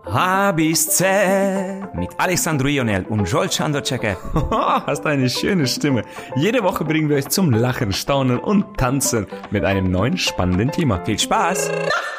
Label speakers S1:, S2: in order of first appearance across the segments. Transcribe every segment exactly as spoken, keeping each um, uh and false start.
S1: A bis Z mit Alessandro Ionel und Joel Chandocek.
S2: Hast eine schöne Stimme. Jede Woche bringen wir euch zum Lachen, Staunen und Tanzen mit einem neuen spannenden Thema.
S1: Viel Spaß!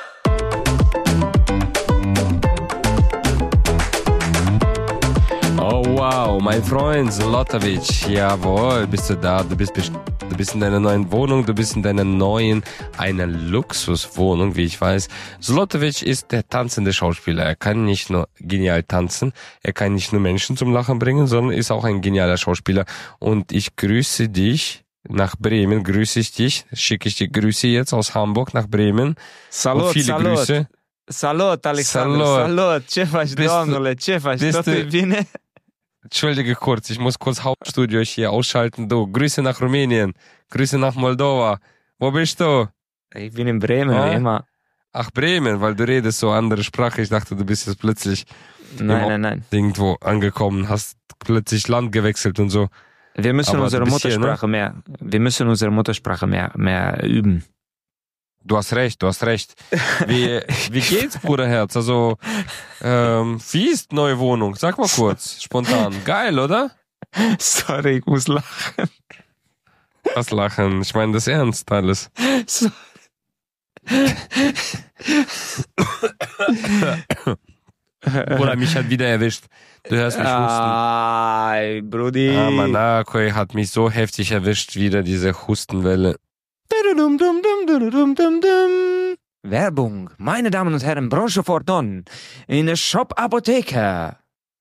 S3: Oh wow, mein Freund Zlatovic, jawohl, bist du da, du bist, du bist in deiner neuen Wohnung, du bist in deiner neuen, einer Luxuswohnung, wie ich weiß. Zlatovic ist der tanzende Schauspieler, er kann nicht nur genial tanzen, er kann nicht nur Menschen zum Lachen bringen, sondern ist auch ein genialer Schauspieler. Und ich grüße dich nach Bremen, grüße ich dich, schicke ich dir Grüße jetzt aus Hamburg nach Bremen.
S4: Salut,
S3: und viele
S4: salut.
S3: Grüße.
S4: Salut, Alexander,
S3: Salut.
S4: salut, ce faci,
S3: Bist du-
S4: domnule, ce faci,
S3: bist
S4: totul
S3: du-
S4: bine?
S3: Entschuldige kurz, ich muss kurz Hauptstudio hier ausschalten. Du, Grüße nach Rumänien, Grüße nach Moldova. Wo bist du?
S4: Ich bin in Bremen,
S3: Ah.
S4: wie immer.
S3: Ach, Bremen, weil du redest so andere Sprache. Ich dachte, du bist jetzt plötzlich
S4: Nein,
S3: im
S4: nein, nein.
S3: irgendwo angekommen, hast plötzlich Land gewechselt und so.
S4: Wir müssen
S3: Aber
S4: unsere
S3: du bist hier,
S4: Muttersprache mehr, wir müssen unsere Muttersprache mehr, mehr üben.
S3: Du hast recht, du hast recht. Wie, wie geht's, Bruderherz? Also, ähm, wie ist neue Wohnung? Sag mal kurz, spontan. Geil, oder?
S4: Sorry, ich muss lachen.
S3: Was lachen? Ich meine das ernst alles.
S4: So.
S3: Bruder, mich hat wieder erwischt. Du hörst mich husten.
S4: Ay, Brudi.
S3: Ah, Monaco hat mich so heftig erwischt, wieder diese Hustenwelle.
S4: Werbung. Meine Damen und Herren, Branche Forton. In der Shop Apotheke.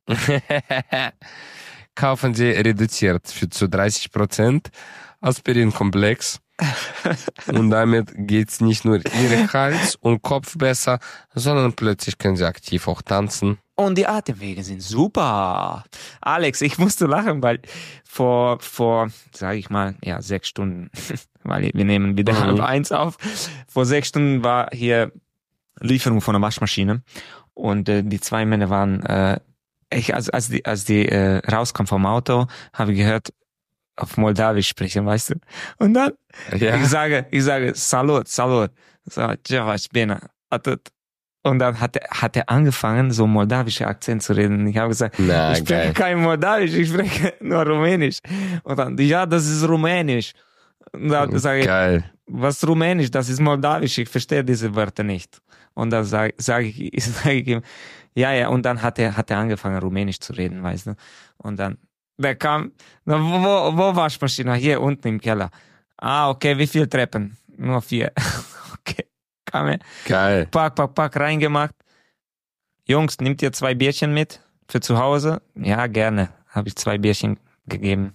S3: Kaufen Sie reduziert für zu dreißig Prozent Aspirinkomplex. Und damit geht's nicht nur Ihre Hals und Kopf besser, sondern plötzlich können Sie aktiv auch tanzen.
S4: Und die Atemwege sind super. Alex, ich musste lachen, weil vor, vor, sag ich mal, ja, sechs Stunden, weil wir nehmen wieder
S3: Mhm.
S4: halb eins auf. Vor sechs Stunden war hier Lieferung von einer Waschmaschine und äh, die zwei Männer waren, äh, ich, als, als die, als die äh, rauskam vom Auto, habe ich gehört, auf Moldawisch sprechen, weißt du? Und dann,
S3: Ja.
S4: ich sage, ich sage, Salut, Salut. So, ce faci, bine, atât. Und dann hat er, hat er angefangen, so moldawische Akzent zu reden. Ich habe gesagt,
S3: Na,
S4: ich spreche
S3: geil.
S4: kein Moldawisch, ich spreche nur Rumänisch. Und dann, ja, das ist Rumänisch. Und dann sage ich,
S3: Geil.
S4: was Rumänisch, das ist Moldawisch, ich verstehe diese Wörter nicht. Und dann sage sag ich, sag ich ihm, ja, ja, und dann hat er, hat er angefangen, Rumänisch zu reden, weißt du. Und dann, der kam, na, wo, wo, wo Waschmaschine? Hier unten im Keller. Ah, okay, wie viele Treppen? Nur vier. Okay, kam er.
S3: Geil.
S4: Pack, pack, pack, reingemacht. Jungs, nimmt ihr zwei Bierchen mit für zu Hause? Ja, gerne. Habe ich zwei Bierchen gegeben.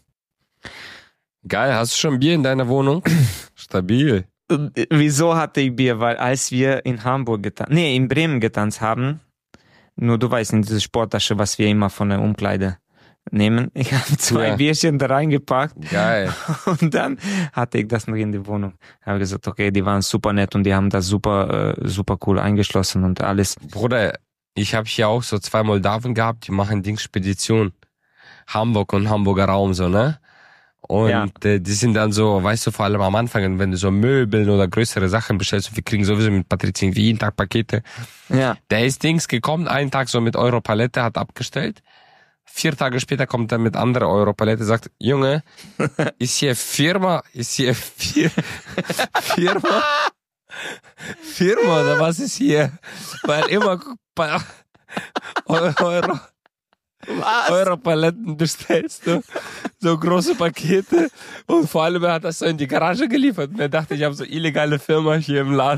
S3: Geil. Hast du schon Bier in deiner Wohnung? Stabil.
S4: Und, äh, Wieso hatte ich Bier? Weil als wir in Hamburg getanzt, nee, in Bremen getanzt haben, nur du weißt, in diese Sporttasche, was wir immer von der Umkleide nehmen, ich habe zwei
S3: Ja.
S4: Bierchen da reingepackt
S3: Geil.
S4: und dann hatte ich das noch in die Wohnung. Habe gesagt, okay, die waren super nett und die haben das super, äh, super cool eingeschlossen und alles.
S3: Bruder, ich habe hier auch so zwei Moldawen gehabt, die machen Dings Spedition. Hamburg und Hamburger Raum, so, ne? Und
S4: Ja.
S3: äh, die sind dann so, weißt du, vor allem am Anfang, wenn du so Möbeln oder größere Sachen bestellst, und wir kriegen sowieso mit Patrizien jeden Tag Pakete.
S4: Ja.
S3: Der ist Dings gekommen, einen Tag so mit Europalette, hat abgestellt. Vier Tage später kommt er mit anderer Europalette, sagt, Junge, ist hier Firma, ist hier Fir Firma, Firma oder was ist hier? Weil immer bei Euro,
S4: Was?
S3: Europaletten bestellst du so große Pakete und vor allem er hat das so in die Garage geliefert und er dachte, ich habe so illegale Firma hier im Laden.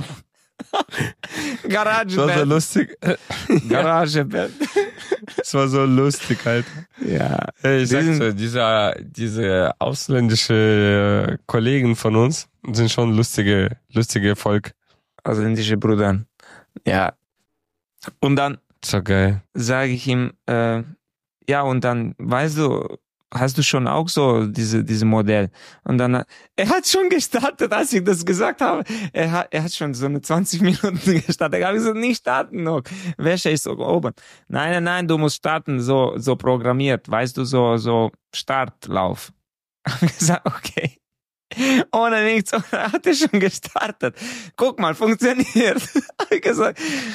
S3: Das war so
S4: Garagebett.
S3: lustig.
S4: Garagebett.
S3: Das war so lustig, Alter.
S4: Ja.
S3: Hey, ich sag's
S4: Diesen-
S3: dir, diese, diese ausländische äh, Kollegen von uns sind schon lustige, lustige Volk.
S4: Ausländische Brüder. Ja. Und dann
S3: So geil.
S4: sage ich ihm, äh, ja, und dann, weißt du, hast du schon auch so diese, diese Modell? Und dann, er hat schon gestartet, als ich das gesagt habe. Er hat, er hat schon so eine zwanzig Minuten gestartet. Ich habe gesagt, nicht starten noch. Welcher ist so oben? Nein, nein, nein, du musst starten, so, so programmiert. Weißt du, so, so Startlauf. Ich habe gesagt, okay. Ohne nichts, ohne, hat er schon gestartet. Guck mal, funktioniert. Hab ich gesagt,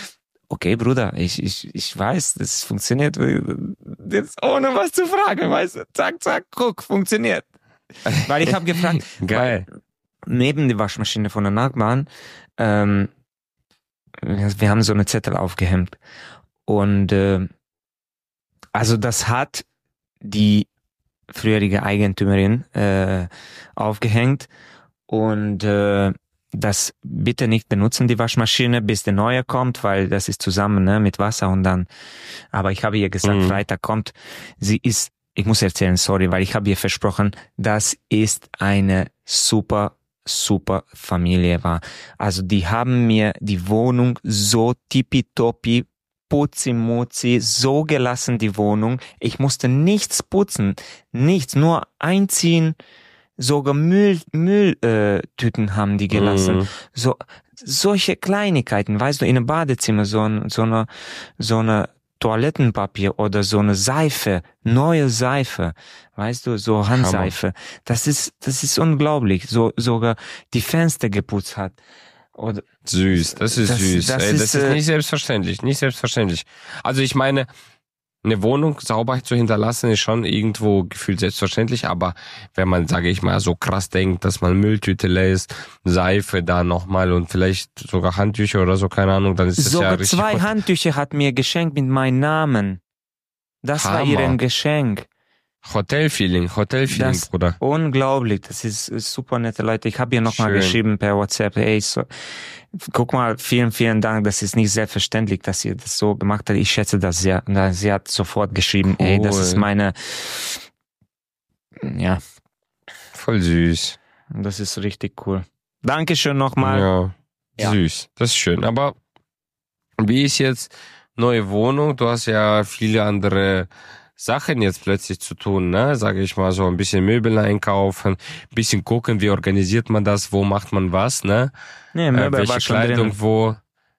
S4: okay, Bruder, ich, ich, ich weiß, das funktioniert jetzt ohne was zu fragen, weißt du, zack, zack, guck, funktioniert. Weil ich habe gefragt,
S3: Geil.
S4: weil neben der Waschmaschine von der Nachbarn, ähm, wir haben so eine Zettel aufgehängt und äh, also das hat die frühere Eigentümerin äh, aufgehängt und äh, das bitte nicht benutzen, die Waschmaschine, bis der neue kommt, weil das ist zusammen, ne, mit Wasser und dann, aber ich habe ihr gesagt,
S3: Mhm.
S4: Freitag kommt, sie ist, ich muss erzählen, sorry, weil ich habe ihr versprochen, das ist eine super, super Familie war. Also die haben mir die Wohnung so tippitoppi, putzi-mutzi, so gelassen, die Wohnung. Ich musste nichts putzen, nichts, nur einziehen, sogar Müll, Mülltüten äh, Tüten haben die gelassen.
S3: Mhm.
S4: So, solche Kleinigkeiten, weißt du, in einem Badezimmer, so, ein, so eine, so eine Toilettenpapier oder so eine Seife, neue Seife, weißt du, so Handseife. Das ist, das ist unglaublich. So, sogar die Fenster geputzt hat. Oder,
S3: Süß, das ist
S4: Das-
S3: süß.
S4: das
S3: Ey, das
S4: ist,
S3: ist,
S4: äh,
S3: nicht selbstverständlich, nicht selbstverständlich. Also ich meine, eine Wohnung sauber zu hinterlassen ist schon irgendwo gefühlt selbstverständlich, aber wenn man, sage ich mal, so krass denkt, dass man Mülltüte lässt, Seife da nochmal und vielleicht sogar Handtücher oder so, keine Ahnung, dann ist das ja
S4: sogar
S3: richtig.
S4: zwei
S3: gut.
S4: Handtücher hat mir geschenkt mit meinem Namen. Das war
S3: Hammer.
S4: ihr Geschenk.
S3: Hotelfeeling, Hotelfeeling,
S4: Das-
S3: Bruder.
S4: Unglaublich, das ist, ist super nette Leute. Ich habe ihr nochmal
S3: Schön.
S4: geschrieben per WhatsApp, ey, so, guck mal, vielen, vielen Dank, das ist nicht selbstverständlich, dass ihr das so gemacht habt. Ich schätze das sehr. Und dann, sie hat sofort geschrieben, ey, das
S3: Cool.
S4: ist meine, ja,
S3: Voll süß.
S4: das ist richtig cool. Dankeschön nochmal.
S3: Ja,
S4: Ja.
S3: süß. Das ist schön. Aber wie ist jetzt neue Wohnung? Du hast ja viele andere Sachen jetzt plötzlich zu tun, ne? Sage ich mal so, ein bisschen Möbel einkaufen, ein bisschen gucken, wie organisiert man das, wo macht man was, ne?
S4: Nee,
S3: Äh,
S4: Möbel
S3: welche
S4: war schon
S3: Kleidung,
S4: drin.
S3: wo.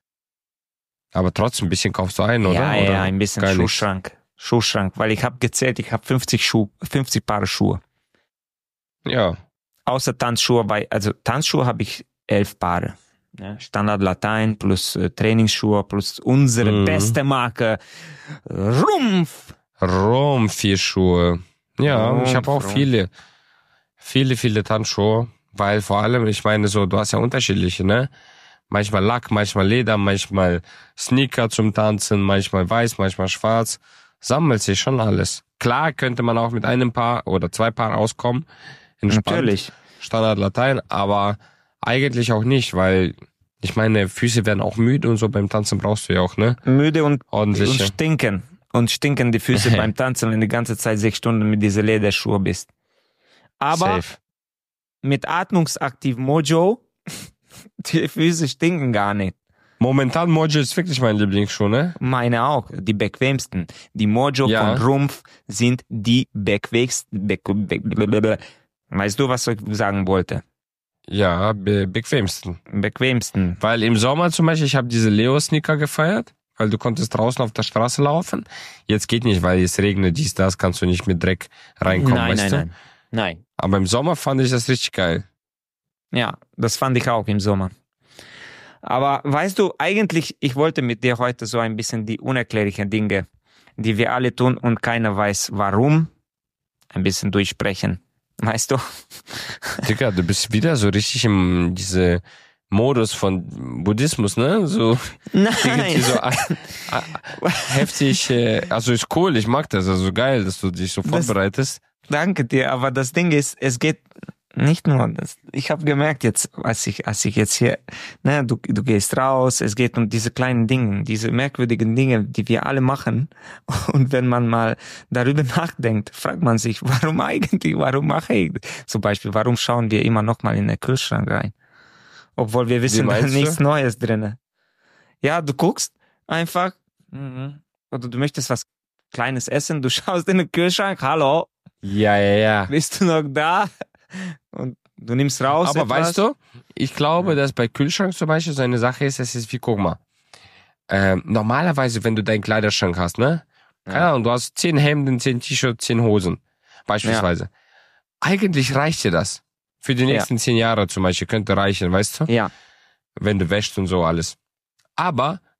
S3: Aber trotzdem ein bisschen kaufst du ein, oder?
S4: Ja,
S3: oder?
S4: ja, ein bisschen
S3: Gar nichts?
S4: Schuhschrank. Schuhschrank, weil ich habe gezählt, ich habe fünfzig Schuhe, fünfzig Paare Schuhe.
S3: Ja.
S4: Außer Tanzschuhe, bei, also Tanzschuhe habe ich elf Paare. Ja, Standard Latein plus äh, Trainingsschuhe plus unsere
S3: Mhm.
S4: beste Marke Rumpf.
S3: Rom, vier Schuhe. Ja,
S4: Rumpf,
S3: ich habe auch
S4: Rumpf.
S3: viele, viele, viele Tanzschuhe, weil vor allem, ich meine so, du hast ja unterschiedliche, ne? Manchmal Lack, manchmal Leder, manchmal Sneaker zum Tanzen, manchmal weiß, manchmal schwarz. Sammelt sich schon alles. Klar könnte man auch mit einem Paar oder zwei Paar auskommen. Entspannt.
S4: Natürlich.
S3: Standard Latein, aber eigentlich auch nicht, weil ich meine, Füße werden auch müde und so beim Tanzen brauchst du ja auch, ne?
S4: Müde und, und
S3: Ordentliche.
S4: stinken. Und stinken die Füße beim Tanzen, wenn du die ganze Zeit sechs Stunden mit diesen Lederschuhe bist. Aber
S3: Safe.
S4: mit Atmungsaktiv Mojo, die Füße stinken gar nicht.
S3: Momentan Mojo ist wirklich mein Lieblingsschuh, ne?
S4: Meine auch, die bequemsten. Die Mojo
S3: Ja.
S4: von Rumpf sind die bequemsten. Be be weißt du, was ich sagen wollte?
S3: Ja, be bequemsten.
S4: Bequemsten.
S3: Weil im Sommer zum Beispiel, ich habe diese Leo-Sneaker gefeiert, weil du konntest draußen auf der Straße laufen. Jetzt geht nicht, weil es regnet, dies, das, kannst du nicht mit Dreck reinkommen,
S4: nein,
S3: weißt
S4: nein,
S3: du?
S4: nein. Nein.
S3: Aber im Sommer fand ich das richtig geil.
S4: Ja, das fand ich auch im Sommer. Aber weißt du, eigentlich, ich wollte mit dir heute so ein bisschen die unerklärlichen Dinge, die wir alle tun und keiner weiß warum, ein bisschen durchsprechen. Weißt du?
S3: Digga, du bist wieder so richtig im diese Modus von Buddhismus, ne? So irgendwie
S4: Nein.
S3: so a- a- heftig, äh, also ist cool, ich mag das, also geil, dass du dich so
S4: Das-
S3: vorbereitest.
S4: Danke dir, aber das Ding ist, es geht nicht nur das. Ich habe gemerkt jetzt, als ich, als ich jetzt hier, ne, du, du gehst raus, es geht um diese kleinen Dinge, diese merkwürdigen Dinge, die wir alle machen. Und wenn man mal darüber nachdenkt, fragt man sich, warum eigentlich, warum mache ich? Zum Beispiel, warum schauen wir immer noch mal in den Kühlschrank rein? Obwohl wir wissen, da ist
S3: meinst du?
S4: nichts Neues drinne. Ja, du guckst einfach, mhm. oder du möchtest was Kleines essen, du schaust in den Kühlschrank, hallo,
S3: Ja, ja, ja.
S4: bist du noch da? Und du nimmst raus.
S3: Aber
S4: etwas.
S3: weißt du, ich glaube, dass bei Kühlschrank zum Beispiel so eine Sache ist, es ist wie, guck mal, ähm, normalerweise, wenn du deinen Kleiderschrank hast, ne? Keine
S4: Ja.
S3: Ahnung, du hast zehn Hemden, zehn T-Shirts, zehn Hosen, beispielsweise. Eigentlich reicht dir das. Für die
S4: Ja.
S3: nächsten zehn Jahre zum Beispiel könnte reichen, weißt du?
S4: Ja,
S3: Wenn du wäschst und so alles. Aber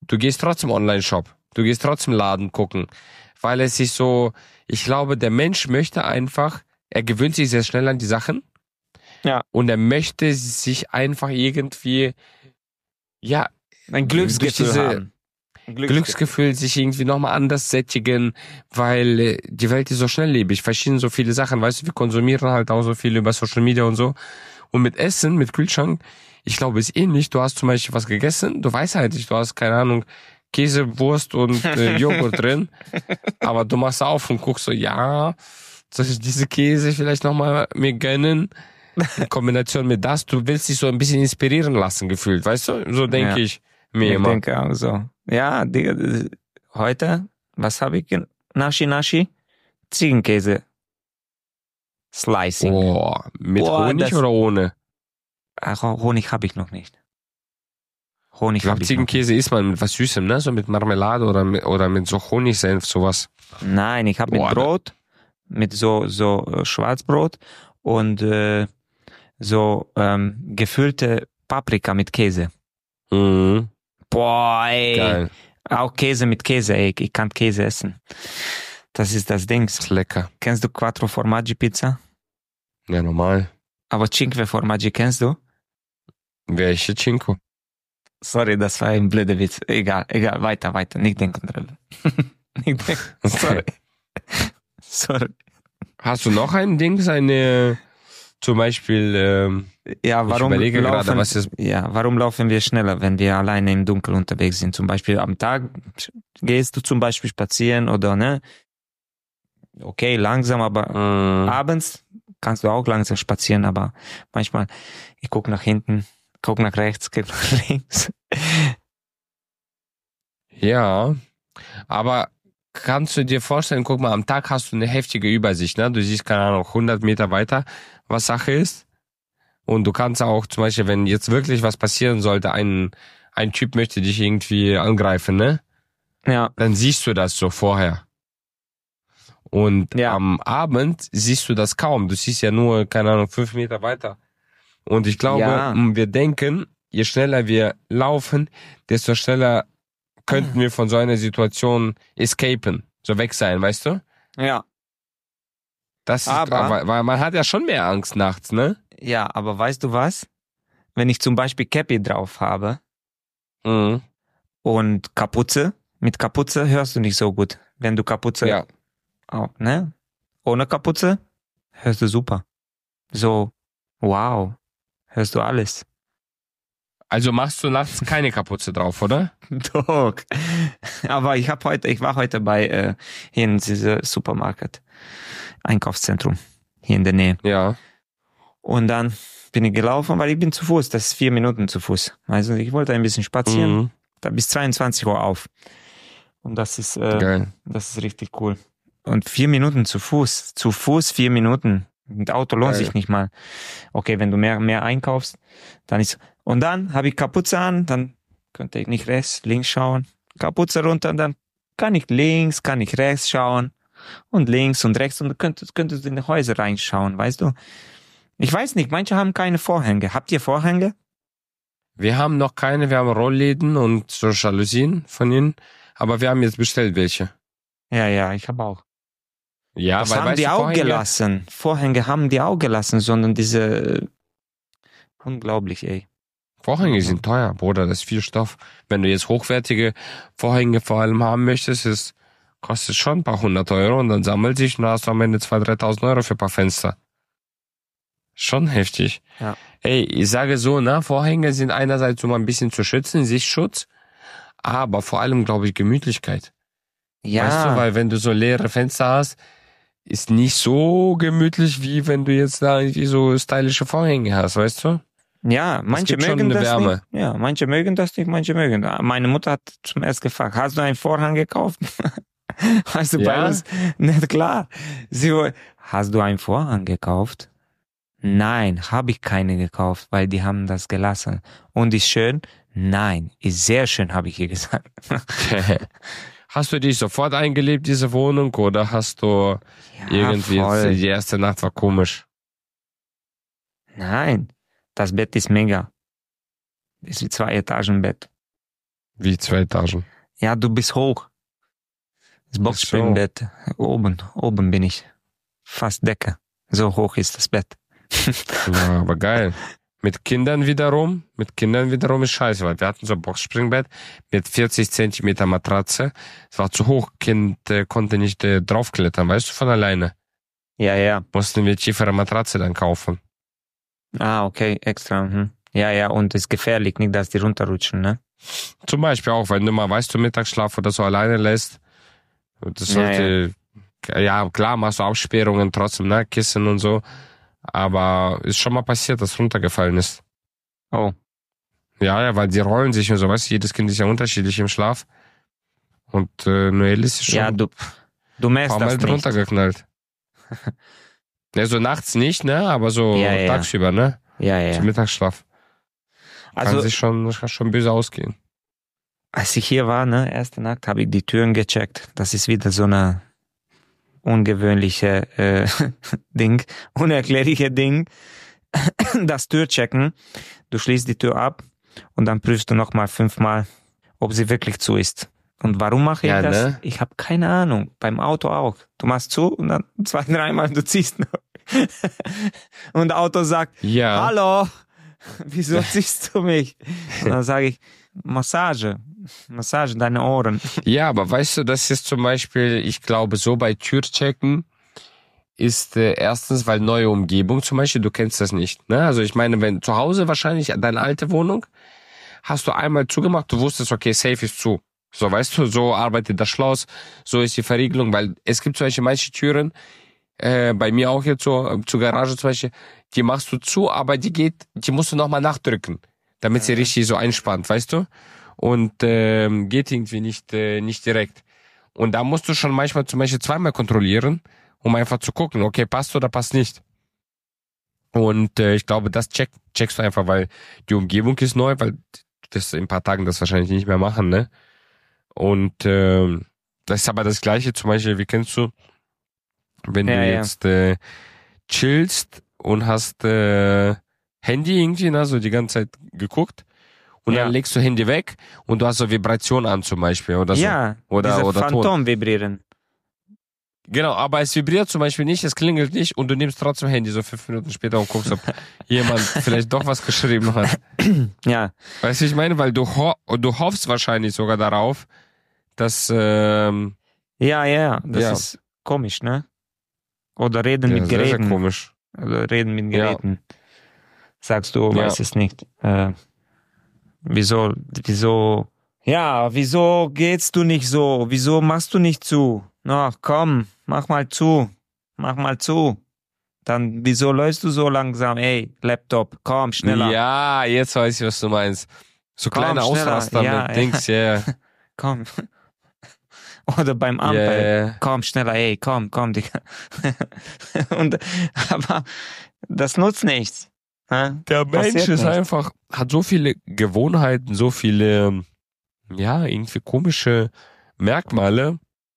S3: du gehst trotzdem Online-Shop. Du gehst trotzdem Laden gucken. Weil es sich so, ich glaube, der Mensch möchte einfach, er gewöhnt sich sehr schnell an die Sachen.
S4: Ja.
S3: Und er möchte sich einfach irgendwie, ja,
S4: Ein Glücksgefühl
S3: diese-
S4: haben. Ein
S3: Glücksgefühl sich irgendwie nochmal anders sättigen, weil äh, die Welt ist so schnelllebig, verschieden so viele Sachen, weißt du, wir konsumieren halt auch so viel über Social Media und so. Und mit Essen, mit Kühlschrank, ich glaube, ist ähnlich. Du hast zum Beispiel was gegessen, du weißt halt nicht, du hast, keine Ahnung, Käse, Wurst und äh, Joghurt drin, aber du machst auf und guckst so, ja, soll ich diese Käse vielleicht nochmal mir gönnen? In Kombination mit das, du willst dich so ein bisschen inspirieren lassen, gefühlt, weißt du? So denke
S4: Ja.
S3: ich mir
S4: Ich
S3: immer.
S4: denke auch so. Ja, die, die, heute, was habe ich? gen- Nashi Nashi? Ziegenkäse. Slicing.
S3: Boah, mit
S4: Boah,
S3: Honig
S4: das-
S3: oder ohne?
S4: Ach, Honig habe ich noch nicht.
S3: Ich
S4: Honig
S3: glaube,
S4: habe ich noch nicht.
S3: Ziegenkäse isst man mit was Süßem, ne? So mit Marmelade oder mit, oder mit so Honigsenf, sowas.
S4: Nein, ich habe mit
S3: Boah, da-
S4: Brot, mit so, so äh, Schwarzbrot und äh, so ähm, gefüllte Paprika mit Käse.
S3: Mhm.
S4: Boah, ey.
S3: Geil.
S4: Auch Käse mit Käse, ey. Ich kann Käse essen. Das ist das Ding.
S3: Ist lecker.
S4: Kennst du Quattro Formaggi Pizza?
S3: Ja, normal.
S4: Aber Cinque Formaggi kennst du?
S3: Welche Cinco?
S4: Sorry, das war ein blöder Witz. Egal, egal, weiter, weiter. Nicht denken drüber. Nicht denken. Sorry. Sorry.
S3: Hast du noch ein Ding, eine, zum Beispiel, ähm,
S4: Ja, warum
S3: überlege
S4: laufen,
S3: gerade, was ist-
S4: ja, warum laufen wir schneller, wenn wir alleine im Dunkeln unterwegs sind? Zum Beispiel am Tag gehst du zum Beispiel spazieren oder ne? Okay, langsam, aber
S3: mh,
S4: abends kannst du auch langsam spazieren, aber manchmal, ich guck nach hinten, guck nach rechts, guck nach links.
S3: ja, aber kannst du dir vorstellen, guck mal, am Tag hast du eine heftige Übersicht, ne? Du siehst, keine Ahnung, hundert Meter weiter, was Sache ist. Und du kannst auch zum Beispiel, wenn jetzt wirklich was passieren sollte, ein, ein Typ möchte dich irgendwie angreifen, ne?
S4: Ja,
S3: Dann siehst du das so vorher. Und
S4: Ja.
S3: am Abend siehst du das kaum. Du siehst ja nur, keine Ahnung, fünf Meter weiter. Und ich glaube,
S4: Ja.
S3: m, wir denken, je schneller wir laufen, desto schneller könnten wir von so einer Situation escapen, so weg sein, weißt du?
S4: ja,
S3: Das ist,
S4: Aber-
S3: weil, weil man hat ja schon mehr Angst nachts, ne?
S4: ja, aber weißt du was? Wenn ich zum Beispiel Cappy drauf habe
S3: Mhm.
S4: und Kapuze, mit Kapuze hörst du nicht so gut. Wenn du Kapuze,
S3: Ja.
S4: auch, ne? Ohne Kapuze hörst du super. So, wow, hörst du alles.
S3: Also machst du nachts keine Kapuze drauf, oder?
S4: Doch. Aber ich habe heute, ich war heute bei äh, hier in diesem Supermarkt, Einkaufszentrum hier in der Nähe.
S3: Ja.
S4: Und dann bin ich gelaufen, weil ich bin zu Fuß. Das ist vier Minuten zu Fuß. Also ich wollte ein bisschen spazieren.
S3: Mhm.
S4: Da bis zweiundzwanzig Uhr auf. Und das ist, äh,
S3: Geil.
S4: das ist richtig cool. Und vier Minuten zu Fuß, zu Fuß vier Minuten. Mit Auto lohnt
S3: Geil.
S4: sich nicht mal. Okay, wenn du mehr, mehr einkaufst, dann ist. Und dann habe ich Kapuze an, dann könnte ich nicht rechts, links schauen. Kapuze runter, dann kann ich links, kann ich rechts schauen. Und links und rechts und du könntest, könntest in die Häuser reinschauen, weißt du? Ich weiß nicht, manche haben keine Vorhänge. Habt ihr Vorhänge?
S3: Wir haben noch keine, wir haben Rollläden und so Jalousien von ihnen, aber wir haben jetzt bestellt welche.
S4: Ja, ja, ich habe auch.
S3: Ja,
S4: Das
S3: weil
S4: haben
S3: weißt
S4: die
S3: du,
S4: auch
S3: Vorhänge-
S4: gelassen. Vorhänge haben die auch gelassen, sondern diese äh, unglaublich, ey.
S3: Vorhänge sind teuer, Bruder, das ist viel Stoff. Wenn du jetzt hochwertige Vorhänge vor allem haben möchtest, ist, kostet schon ein paar hundert Euro und dann sammelt sich und dann hast du am Ende zweitausend, dreitausend Euro für ein paar Fenster. Schon heftig.
S4: Ja.
S3: Ey, ich sage so, ne, Vorhänge sind einerseits um ein bisschen zu schützen, Sichtschutz, aber vor allem, glaube ich, Gemütlichkeit.
S4: Ja,
S3: Weißt du, weil wenn du so leere Fenster hast, ist nicht so gemütlich, wie wenn du jetzt da irgendwie so stylische Vorhänge hast, weißt du?
S4: ja, manche
S3: gibt schon
S4: mögen
S3: eine
S4: das
S3: Wärme.
S4: nicht. Ja, manche mögen das nicht, manche mögen. Meine Mutter hat zum ersten gefragt, hast du einen Vorhang gekauft? Weißt du, bei
S3: Ja?
S4: uns? Na klar. Sie, wo- hast du einen Vorhang gekauft? Nein, habe ich keine gekauft, weil die haben das gelassen. Und ist schön? Nein, ist sehr schön, habe ich ihr gesagt.
S3: Hast du dich sofort eingelebt, diese Wohnung, oder hast du irgendwie,
S4: voll.
S3: die erste Nacht war komisch?
S4: Nein, das Bett ist mega. Das ist ein Zwei-Etagen-Bett.
S3: Wie zwei Etagen?
S4: Ja, du bist hoch. Das Boxspringbett. Oben, oben bin ich. Fast Decke. So hoch ist das Bett.
S3: Ja, aber geil. Mit Kindern wiederum, mit Kindern wiederum ist scheiße, weil wir hatten so ein Boxspringbett mit vierzig Zentimeter Matratze. Es war zu hoch, Kind äh, konnte nicht äh, draufklettern, weißt du, von alleine.
S4: Ja, ja.
S3: Mussten wir tiefere Matratze dann kaufen.
S4: Ah, okay, extra. Mhm. Ja, ja, und es ist gefährlich, nicht, dass die runterrutschen, ne?
S3: Zum Beispiel auch, wenn du mal, weißt du, Mittagsschlaf oder so alleine lässt. Das sollte, ja, ja. ja klar, machst du Absperrungen trotzdem, ne, Kissen und so. Aber ist schon mal passiert, dass runtergefallen ist.
S4: Oh.
S3: Ja, ja, weil die rollen sich und so, weißt du, jedes Kind ist ja unterschiedlich im Schlaf. Und äh, Noel ist schon
S4: Ja, du, du merkst
S3: ein paar
S4: das
S3: Mal
S4: nicht.
S3: runtergeknallt. Ja, so nachts nicht, ne, aber so
S4: Ja, ja.
S3: tagsüber, ne,
S4: Ja, ja.
S3: zum Mittagsschlaf. Kann
S4: Also,
S3: sich schon, das kann schon böse ausgehen.
S4: als ich hier war, ne, erste Nacht, habe ich die Türen gecheckt. Das ist wieder so eine ungewöhnliche äh, Ding, unerklärliche Ding. Das Türchecken. Du schließt die Tür ab und dann prüfst du nochmal fünfmal, ob sie wirklich zu ist. Und warum mache ich
S3: Ja,
S4: das?
S3: ne?
S4: Ich habe keine Ahnung. Beim Auto auch. Du machst zu und dann zwei, dreimal du ziehst noch. Und das Auto sagt,
S3: Ja.
S4: hallo, wieso ziehst du mich? Und dann sage ich, Massage, Massage, deine Ohren.
S3: Ja, aber weißt du, das ist zum Beispiel, ich glaube, so bei Türchecken ist äh, erstens, weil neue Umgebung zum Beispiel, du kennst das nicht. Ne? Also ich meine, wenn zu Hause wahrscheinlich, deine alte Wohnung, hast du einmal zugemacht, du wusstest, okay, safe ist zu. So, weißt du, so arbeitet das Schloss, so ist die Verriegelung, weil es gibt zum Beispiel manche Türen, äh, bei mir auch jetzt so, äh, zur Garage zum Beispiel, die machst du zu, aber die geht, die musst du nochmal nachdrücken, damit sie richtig so einspannt, weißt du? Und ähm, geht irgendwie nicht, äh, nicht direkt. Und da musst du schon manchmal zum Beispiel zweimal kontrollieren, um einfach zu gucken, okay, passt oder passt nicht. Und äh, ich glaube, das check, checkst du einfach, weil die Umgebung ist neu, weil das in ein paar Tagen das wahrscheinlich nicht mehr machen, ne? Und äh, das ist aber das Gleiche, zum Beispiel, wie kennst du, wenn
S4: Ja,
S3: du
S4: ja.
S3: jetzt äh, chillst und hast äh, Handy irgendwie, ne, so die ganze Zeit geguckt und
S4: Ja.
S3: dann legst du Handy weg und du hast so Vibration an zum Beispiel oder so.
S4: Ja,
S3: Oder-
S4: diese
S3: oder Ton.
S4: Phantom vibrieren.
S3: Genau, aber es vibriert zum Beispiel nicht, es klingelt nicht und du nimmst trotzdem Handy so fünf Minuten später und guckst, ob jemand vielleicht doch was geschrieben hat.
S4: Ja,
S3: Weißt du, ich meine, weil du, ho du hoffst wahrscheinlich sogar darauf, dass ähm,
S4: ja, ja, das
S3: Ja.
S4: ist komisch, ne? Oder reden
S3: ja,
S4: mit
S3: sehr, sehr
S4: Geräten.
S3: komisch.
S4: Oder reden mit
S3: Ja.
S4: Geräten. Sagst du,
S3: Ja.
S4: weißt es nicht. Äh, wieso, wieso, ja, wieso geht's du nicht so? Wieso machst du nicht zu? Na, komm, mach mal zu. Mach mal zu. Dann, wieso läufst du so langsam? Ey, Laptop, komm, schneller.
S3: Ja, jetzt weiß ich, was du meinst. So
S4: Komm,
S3: kleine
S4: schneller.
S3: Ausraster
S4: Ja,
S3: mit
S4: ja.
S3: Dings, ja. Yeah.
S4: Komm. Oder beim Ampel.
S3: Yeah.
S4: Komm, schneller, ey, komm, komm, Digga. Und, aber das nutzt nichts. Hä?
S3: Der
S4: Passiert
S3: Mensch ist
S4: nicht.
S3: einfach, hat so viele Gewohnheiten, so viele, ja, irgendwie komische Merkmale,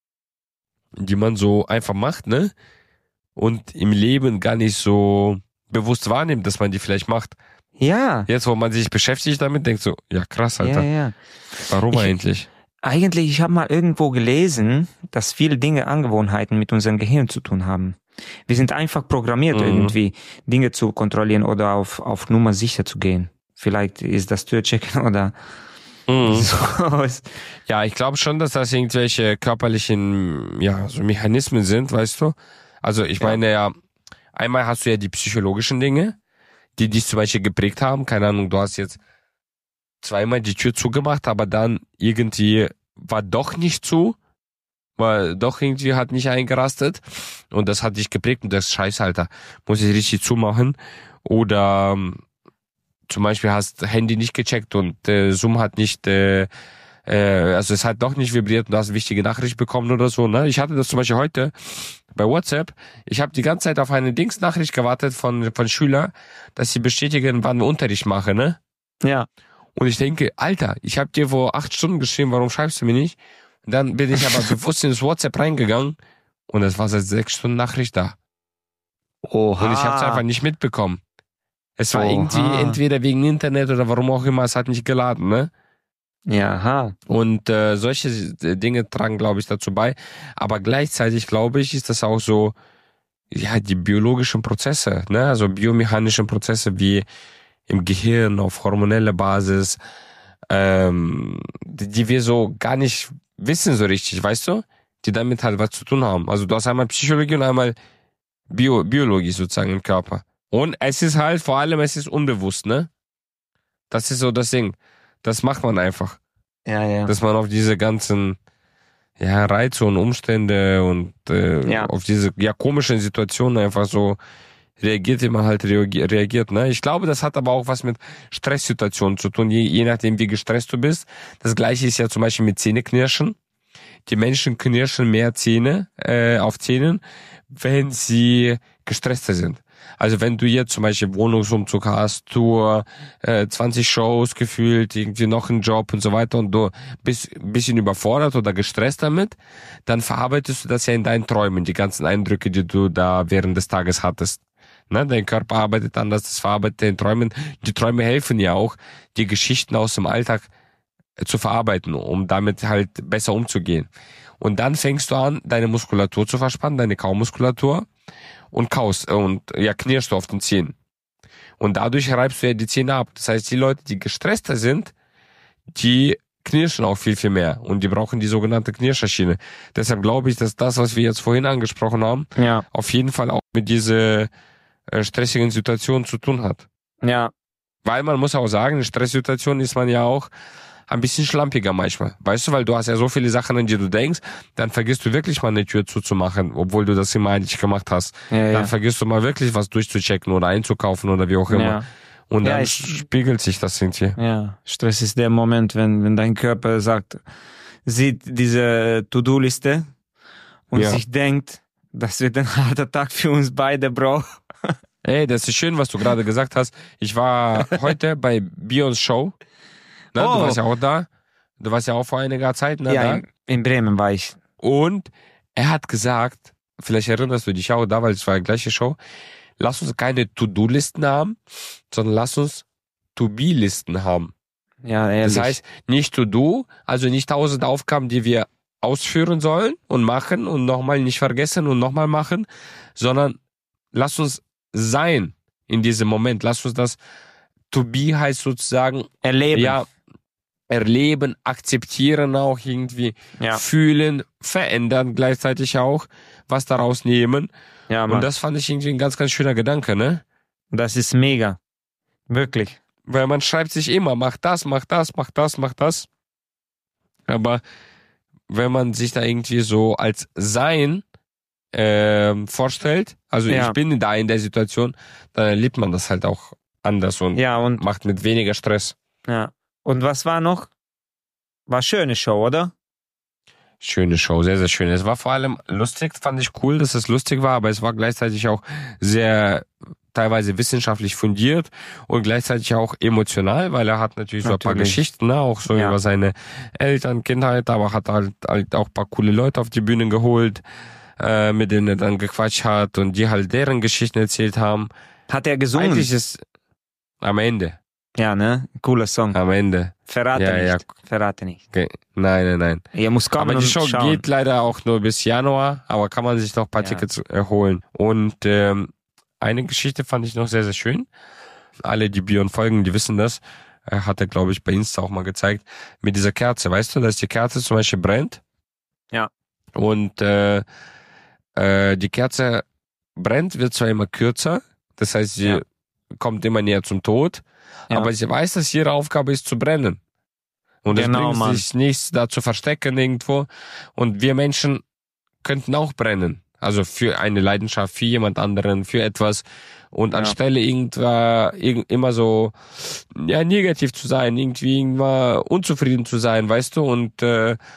S3: die man so einfach macht, ne? Und im Leben gar nicht so bewusst wahrnimmt, dass man die vielleicht macht.
S4: Ja,
S3: Jetzt, wo man sich beschäftigt damit, denkt so, ja krass,
S4: ja,
S3: Alter.
S4: ja.
S3: Warum
S4: Ich-
S3: eigentlich?
S4: Eigentlich, ich habe mal irgendwo gelesen, dass viele Dinge, Angewohnheiten mit unserem Gehirn zu tun haben. Wir sind einfach programmiert,
S3: Mhm.
S4: irgendwie Dinge zu kontrollieren oder auf, auf Nummer sicher zu gehen. Vielleicht ist das Türchecken oder
S3: Mhm.
S4: so.
S3: Ja, ich glaube schon, dass das irgendwelche körperlichen, ja, so Mechanismen sind, weißt du? Also ich
S4: Ja.
S3: meine ja, einmal hast du ja die psychologischen Dinge, die dich zum Beispiel geprägt haben. Keine Ahnung, du hast jetzt zweimal die Tür zugemacht, aber dann irgendwie war doch nicht zu, weil doch irgendwie hat nicht eingerastet und das hat dich geprägt und das ist scheiße, Alter. Muss ich richtig zumachen. Oder ähm, zum Beispiel hast Handy nicht gecheckt und äh, Zoom hat nicht, äh, äh, also es hat doch nicht vibriert und du hast eine wichtige Nachricht bekommen oder so. Ne? Ich hatte das zum Beispiel heute bei WhatsApp. Ich habe die ganze Zeit auf eine Dingsnachricht gewartet von von Schüler, dass sie bestätigen, wann wir Unterricht machen, ne?
S4: Ja,
S3: Und ich denke, Alter, ich habe dir vor acht Stunden geschrieben, warum schreibst du mir nicht? Und dann bin ich aber bewusst ins WhatsApp reingegangen und es war seit sechs Stunden Nachricht da.
S4: oha.
S3: Und ich habe es einfach nicht mitbekommen. Es war
S4: Oha.
S3: irgendwie entweder wegen Internet oder warum auch immer, es hat nicht geladen, ne?
S4: Ja, ha.
S3: Und äh, solche Dinge tragen, glaube ich, dazu bei. Aber gleichzeitig, glaube ich, ist das auch so, ja, die biologischen Prozesse, ne? Also biomechanischen Prozesse wie im Gehirn auf hormoneller Basis, ähm, die, die wir so gar nicht wissen so richtig, weißt du? Die damit halt was zu tun haben. Also du hast einmal Psychologie und einmal Bio, Biologie sozusagen im Körper. Und es ist halt, vor allem, es ist unbewusst, ne? Das ist so das Ding. Das macht man einfach.
S4: Ja, ja.
S3: Dass man auf diese ganzen, ja, Reize und Umstände und äh,
S4: Ja.
S3: auf diese, ja, komischen Situationen einfach so reagiert, wie man halt reagi- reagiert, ne? Ich glaube, das hat aber auch was mit Stresssituationen zu tun, je, je nachdem, wie gestresst du bist. Das Gleiche ist ja zum Beispiel mit Zähneknirschen. Die Menschen knirschen mehr Zähne äh, auf Zähnen, wenn sie gestresster sind. Also wenn du jetzt zum Beispiel Wohnungsumzug hast, Tour, äh, zwanzig Shows gefühlt, irgendwie noch einen Job und so weiter und du bist ein bisschen überfordert oder gestresst damit, dann verarbeitest du das ja in deinen Träumen, die ganzen Eindrücke, die du da während des Tages hattest. Ne? Dein Körper arbeitet anders, das verarbeitet in Träumen. Die Träume helfen ja auch, die Geschichten aus dem Alltag zu verarbeiten, um damit halt besser umzugehen. Und dann fängst du an, deine Muskulatur zu verspannen, deine Kaumuskulatur und kaust und ja knirschst du auf den Zähnen. Und dadurch reibst du ja die Zähne ab. Das heißt, die Leute, die gestresster sind, die knirschen auch viel, viel mehr. Und die brauchen die sogenannte Knirscherschiene. Deshalb glaube ich, dass das, was wir jetzt vorhin angesprochen haben,
S4: Ja,
S3: auf jeden Fall auch mit dieser äh, stressigen Situation zu tun hat.
S4: ja,
S3: Weil man muss auch sagen, in Stresssituationen ist man ja auch ein bisschen schlampiger manchmal. Weißt du, weil du hast ja so viele Sachen, an die du denkst, dann vergisst du wirklich mal eine Tür zuzumachen, obwohl du das immer eigentlich gemacht hast.
S4: ja,
S3: Dann
S4: ja.
S3: vergisst du mal wirklich was durchzuchecken oder einzukaufen oder wie auch immer.
S4: Ja.
S3: Und
S4: Ja,
S3: dann
S4: ich-
S3: spiegelt sich das irgendwie.
S4: Ja, Stress ist der Moment, wenn, wenn dein Körper sagt, sieht diese To-Do-Liste und
S3: Ja.
S4: sich denkt, das wird ein harter Tag für uns beide, Bro.
S3: Ey, das ist schön, was du gerade gesagt hast. Ich war heute bei Beyonds Show. Ne,
S4: Oh.
S3: Du warst ja auch da. Du warst ja auch vor einiger Zeit ne,
S4: Ja,
S3: da.
S4: in, in Bremen war ich.
S3: Und er hat gesagt, vielleicht erinnerst du dich auch da, weil es war die gleiche Show, lass uns keine To-Do-Listen haben, sondern lass uns To-Be-Listen haben.
S4: Ja, ehrlich.
S3: Das heißt, nicht To-Do, also nicht tausend Aufgaben, die wir ausführen sollen und machen und nochmal nicht vergessen und nochmal machen, sondern lass uns sein in diesem Moment. Lass uns das To-Be heißt sozusagen,
S4: erleben.
S3: ja, erleben, akzeptieren auch irgendwie,
S4: ja,
S3: fühlen, verändern gleichzeitig auch, was daraus nehmen.
S4: ja Mann.
S3: Und das fand ich irgendwie ein ganz, ganz schöner Gedanke, ne?
S4: das ist mega. Wirklich.
S3: Weil man schreibt sich immer, mach das, mach das, mach das, mach das. Aber wenn man sich da irgendwie so als Sein ähm, vorstellt, also
S4: Ja.
S3: ich bin da in der Situation, dann erlebt man das halt auch anders und
S4: Ja, und,
S3: macht mit weniger Stress.
S4: ja. Und was war noch? War schöne Show, oder?
S3: Schöne Show, sehr, sehr schön. Es war vor allem lustig, fand ich cool, dass es lustig war, aber es war gleichzeitig auch sehr teilweise wissenschaftlich fundiert und gleichzeitig auch emotional, weil er hat natürlich, so ein paar
S4: Natürlich.
S3: Geschichten, ne, auch so
S4: Ja.
S3: über seine Eltern, Kindheit, aber hat halt, halt auch ein paar coole Leute auf die Bühne geholt, äh, mit denen er dann gequatscht hat und die halt deren Geschichten erzählt haben.
S4: Hat er gesungen?
S3: Eigentlich ist am Ende,
S4: Ja, ne? Cooler Song.
S3: am Ende.
S4: Verrate
S3: Ja,
S4: nicht.
S3: ja.
S4: Verrate nicht.
S3: Okay. Nein, nein, nein.
S4: Ihr muss kommen
S3: Aber die
S4: und
S3: Show
S4: schauen.
S3: geht leider auch nur bis Januar, aber kann man sich noch ein paar
S4: Ja.
S3: Tickets erholen. Und ähm, eine Geschichte fand ich noch sehr, sehr schön. Alle, die Björn folgen, die wissen das. Er hat er, glaube ich, bei Insta auch mal gezeigt. Mit dieser Kerze, weißt du, dass die Kerze zum Beispiel brennt.
S4: Ja.
S3: Und äh, äh, die Kerze brennt, wird zwar immer kürzer. Das heißt, sie
S4: Ja.
S3: kommt immer näher zum Tod.
S4: Ja.
S3: Aber sie weiß, dass ihre Aufgabe ist zu brennen. Und es
S4: Genau,
S3: bringt
S4: Mann.
S3: sich nichts, da zu verstecken irgendwo. Und wir Menschen könnten auch brennen. Also für eine Leidenschaft, für jemand anderen, für etwas. Und
S4: Ja.
S3: anstelle irgendwann irg- immer so ja negativ zu sein, irgendwie irgendwann unzufrieden zu sein, weißt du, und äh, äh,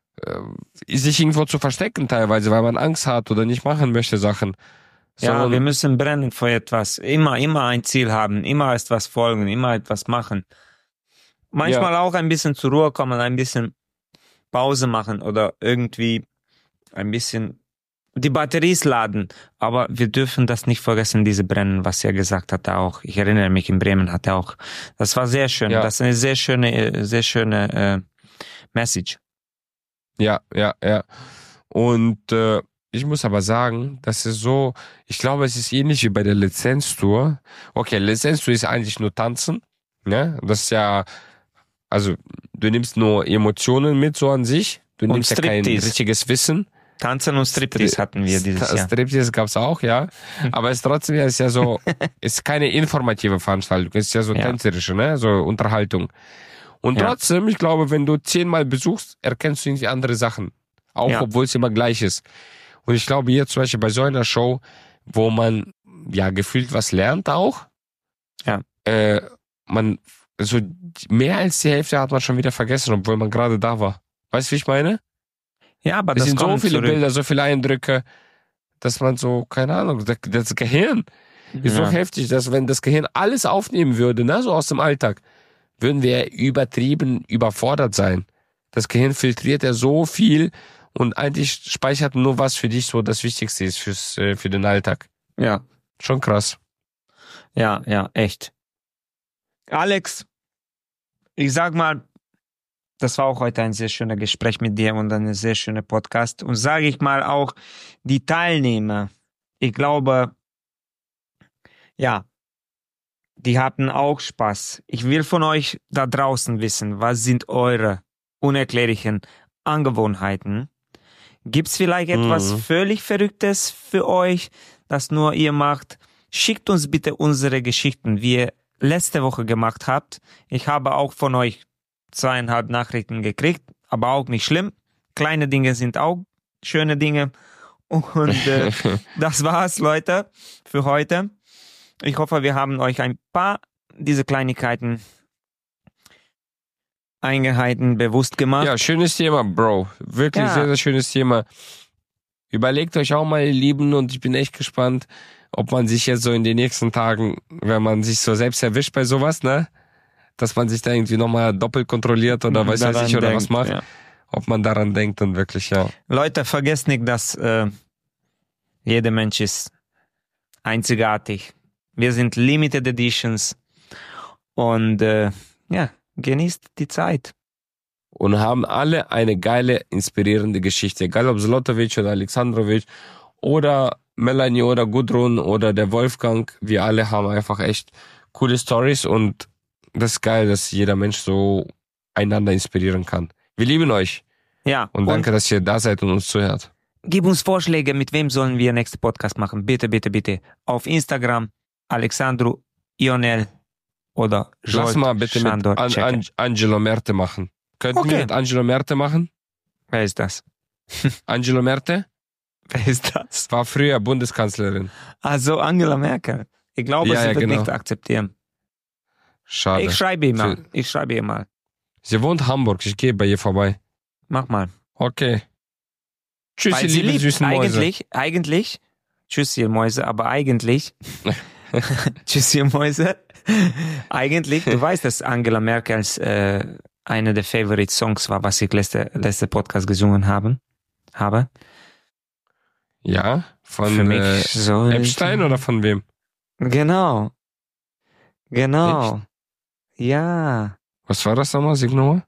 S3: sich irgendwo zu verstecken teilweise, weil man Angst hat oder nicht machen möchte Sachen.
S4: Ja,
S3: Sondern-
S4: wir müssen brennen für etwas. Immer, immer ein Ziel haben, immer etwas folgen, immer etwas machen. Manchmal auch ein bisschen zur Ruhe kommen, ein bisschen Pause machen oder irgendwie ein bisschen die Batteries laden. Aber wir dürfen das nicht vergessen, diese Brennen, was er gesagt hat auch. Ich erinnere mich, in Bremen hat er auch. Das war sehr schön.
S3: Ja.
S4: Das ist eine sehr schöne, sehr schöne äh, Message.
S3: Ja, ja, ja. Und äh, ich muss aber sagen, das ist so, ich glaube, es ist ähnlich wie bei der Lizenztour. Okay, Lizenztour ist eigentlich nur Tanzen, ne? Das ist ja, also du nimmst nur Emotionen mit so an sich. Du
S4: Und
S3: nimmst ja kein
S4: Striptease.
S3: richtiges Wissen.
S4: Tanzen und Striptease
S3: Stri-
S4: hatten wir dieses
S3: Sta-
S4: Jahr.
S3: Striptease gab's auch, ja. Aber es ist trotzdem ja, ist ja so, ist keine informative Veranstaltung, es ist ja so
S4: Ja.
S3: tänzerische, ne? So Unterhaltung. Und
S4: Ja.
S3: trotzdem, ich glaube, wenn du zehnmal besuchst, erkennst du irgendwie andere Sachen. Auch
S4: Ja.
S3: obwohl es immer gleich ist. Und ich glaube, hier zum Beispiel bei so einer Show, wo man ja gefühlt was lernt auch,
S4: Ja.
S3: äh, man, so mehr als die Hälfte hat man schon wieder vergessen, obwohl man gerade da war. Weißt du, wie ich meine?
S4: Ja, aber
S3: Es
S4: das
S3: sind so
S4: kommt
S3: viele
S4: zurück.
S3: Bilder, so viele Eindrücke, dass man so, keine Ahnung, das, das Gehirn ist so
S4: Ja.
S3: heftig, dass wenn das Gehirn alles aufnehmen würde, ne, so aus dem Alltag, würden wir übertrieben überfordert sein. Das Gehirn filtriert ja so viel und eigentlich speichert nur was für dich so das Wichtigste ist fürs, äh, für den Alltag.
S4: Ja,
S3: Schon krass.
S4: ja, ja, echt. Alex, ich sag mal, das war auch heute ein sehr schöner Gespräch mit dir und ein sehr schöner Podcast. Und sage ich mal auch, die Teilnehmer, ich glaube, ja, die hatten auch Spaß. Ich will von euch da draußen wissen, was sind eure unerklärlichen Angewohnheiten? Gibt's vielleicht etwas
S3: Mhm.
S4: völlig Verrücktes für euch, das nur ihr macht? Schickt uns bitte unsere Geschichten, wie ihr letzte Woche gemacht habt. Ich habe auch von euch zweieinhalb Nachrichten gekriegt, aber auch nicht schlimm. Kleine Dinge sind auch schöne Dinge. Und äh, das war's, Leute, für heute. Ich hoffe, wir haben euch ein paar diese Kleinigkeiten, Einheiten bewusst gemacht.
S3: Ja, schönes Thema, Bro. Wirklich
S4: Ja.
S3: sehr, sehr schönes Thema. Überlegt euch auch mal, ihr Lieben, und ich bin echt gespannt, ob man sich jetzt so in den nächsten Tagen, wenn man sich so selbst erwischt bei sowas, ne, dass man sich da irgendwie nochmal doppelt kontrolliert oder weiß weiß
S4: Daran
S3: ich oder
S4: denkt,
S3: was macht,
S4: ja.
S3: ob man daran denkt und wirklich, ja.
S4: Leute, vergesst nicht, dass äh, jeder Mensch ist einzigartig. Wir sind Limited Editions und äh, ja, genießt die Zeit.
S3: Und haben alle eine geile, inspirierende Geschichte, egal ob Zlotovic oder Alexandrovic oder Melanie oder Gudrun oder der Wolfgang, wir alle haben einfach echt coole Stories und das ist geil, dass jeder Mensch so einander inspirieren kann. Wir lieben euch
S4: Ja,
S3: und danke, dass ihr da seid und uns zuhört.
S4: gib uns Vorschläge, mit wem sollen wir nächsten Podcast machen. Bitte, bitte, bitte. Auf Instagram, Alexandru Ionel oder
S3: Lass mal bitte mit
S4: Shandor
S3: An
S4: checken.
S3: An Angelo Merte machen. Könnten
S4: Okay.
S3: wir mit Angelo Merte machen?
S4: Wer ist das?
S3: Angelo Merte
S4: Wer ist das?
S3: war früher Bundeskanzlerin.
S4: Also Angela Merkel. Ich glaube,
S3: Ja,
S4: sie
S3: ja,
S4: wird
S3: genau.
S4: nicht akzeptieren.
S3: Schade.
S4: Ich schreibe ihr mal.
S3: Für-
S4: Ich schreibe ihr mal.
S3: Sie wohnt in Hamburg, ich gehe bei ihr vorbei.
S4: Mach mal.
S3: Okay. Tschüss,
S4: Weil
S3: ihr
S4: sie
S3: lieben
S4: liebt
S3: süßen Mäuse.
S4: eigentlich, eigentlich, tschüss ihr Mäuse, aber eigentlich, tschüss ihr Mäuse, eigentlich, du weißt, dass Angela Merkels äh, eine der Favorite Songs war, was ich letzte, letzte Podcast gesungen haben, habe.
S3: Ja, von
S4: Für mich
S3: äh,
S4: so.
S3: Epstein oder von wem?
S4: Genau. Genau. Ja.
S3: Was war das nochmal? Sing nochmal?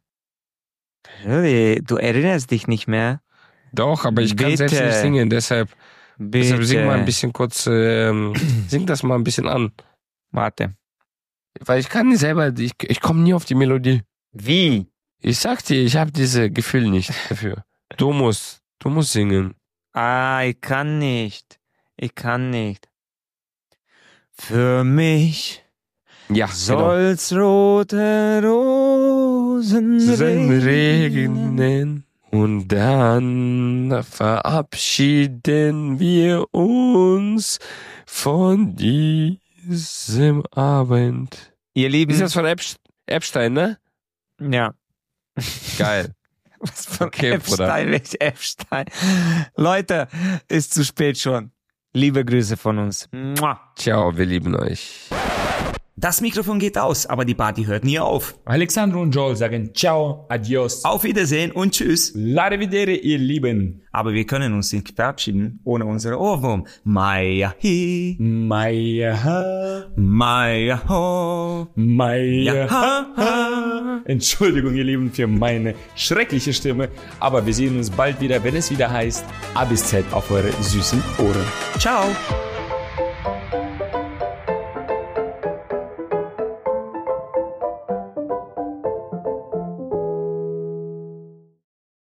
S4: Really? Du erinnerst dich nicht mehr?
S3: Doch, aber ich kann selbst
S4: Bitte.
S3: nicht singen, deshalb,
S4: Bitte.
S3: deshalb sing mal ein bisschen kurz, ähm, sing das mal ein bisschen an.
S4: Warte.
S3: Weil ich kann nicht selber, ich, ich komme nie auf die Melodie.
S4: Wie?
S3: Ich sag dir, ich habe diese Gefühl nicht dafür. Du musst, du musst singen.
S4: Ah, ich kann nicht. Ich kann nicht. Für mich
S3: Ja, genau.
S4: soll's rote Rosen
S3: Regnen.
S4: regnen.
S3: regnen und dann verabschieden wir uns von diesem Abend.
S4: Ihr Lieben,
S3: Ist das von Epst- Epstein, ne?
S4: ja.
S3: Geil.
S4: Was von
S3: Okay,
S4: Epstein, welch Epstein. Leute, ist zu spät schon. Liebe Grüße von uns. Mua.
S3: Ciao, wir lieben euch.
S1: Das Mikrofon geht aus, aber die Party hört nie auf.
S2: Alexandro und Joel sagen ciao, adios,
S1: Auf Wiedersehen und tschüss.
S2: Arrivedere, ihr Lieben.
S1: Aber wir können uns nicht verabschieden ohne unsere Ohrwurm. Maya hi,
S2: Maya ha,
S1: Maya ho,
S2: Maya
S1: ja
S2: ha.
S1: ha ha.
S2: Entschuldigung, ihr Lieben, für meine schreckliche Stimme, aber wir sehen uns bald wieder, wenn es wieder heißt A bis Z auf eure süßen Ohren.
S1: Ciao.